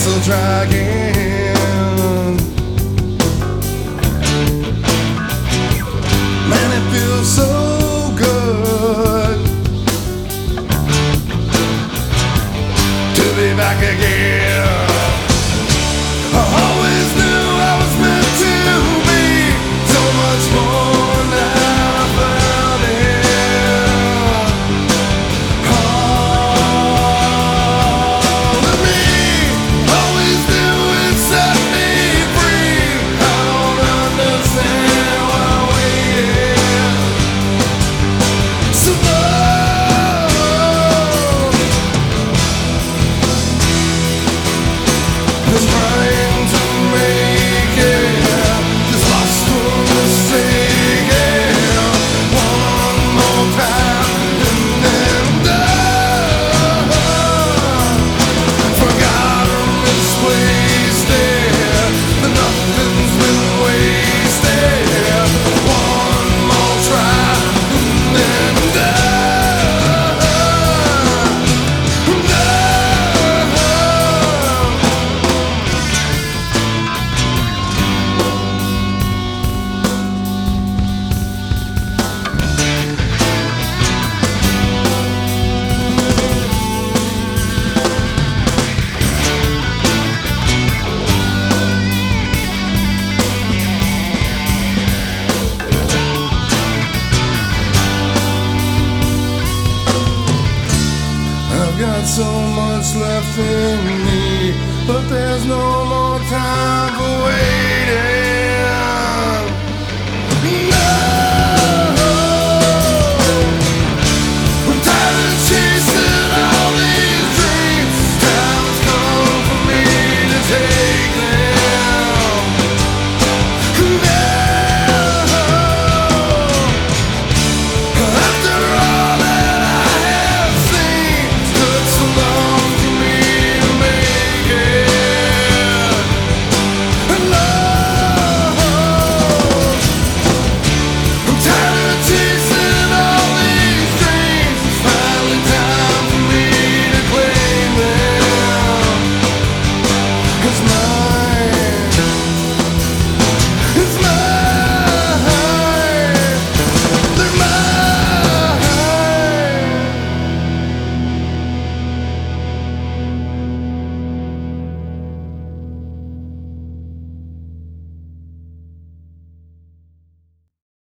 guess I'll try again. Man, it feels so good to be back again. I always knew I was meant to be so much more than I found it. All of me always knew it set me free. I don't understand why I waited so long. Just trying to make it, just lost or mistaken. One more time and then done. Forgotten, misplaced it, but nothing's been wasted. One more try and then done. I've got so much left in me, but there's no more time for waiting.